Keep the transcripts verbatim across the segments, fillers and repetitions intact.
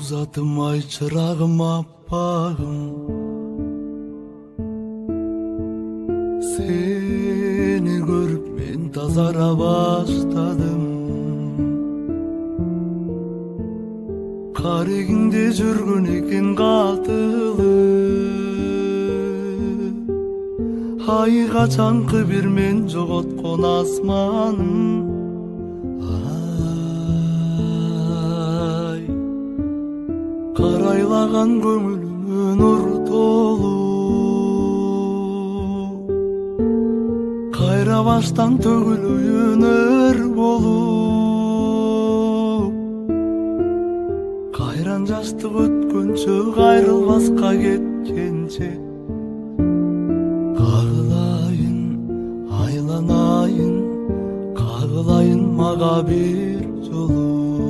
Узатым ай чырагым аппагым, сени көрүп мен тазара баштадым. Карегиңде жүргөн экен катылы, ай качанкы бир мен жоготкон асманым. Ай, карайлаган көңүлүмө нур толу, кайра баштан төгүлөйүн өр болуп. Кайран жаштык өткөнчө, кайрылбаска кеткенче, кагылайын, айланайын, кагылайын мага бир жолу.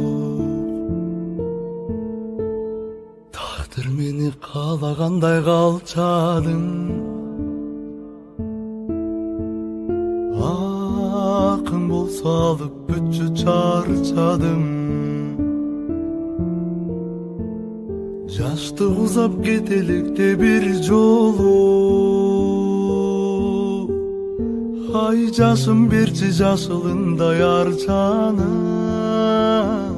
Тагдыр мени каалагандай калчадың, акың болсо алып бүтчү чарчадым. Жаштык узап кетелекте бир жолу, ай жашым берчи жашылындай арчанын.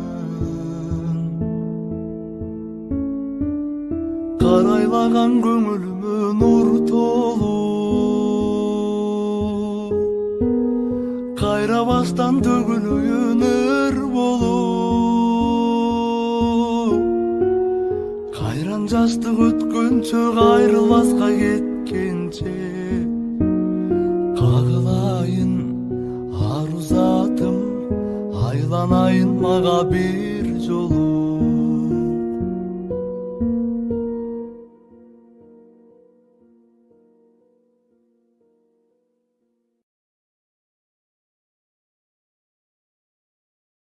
Карайлаган көңүлүмө нур толу, кайра баштан төгүлөйүн өр болуп. Кайран жаштык өткөнчө, кайрылбаска кеткенче, кагылайын ару затым, айланайын мага бир жолу.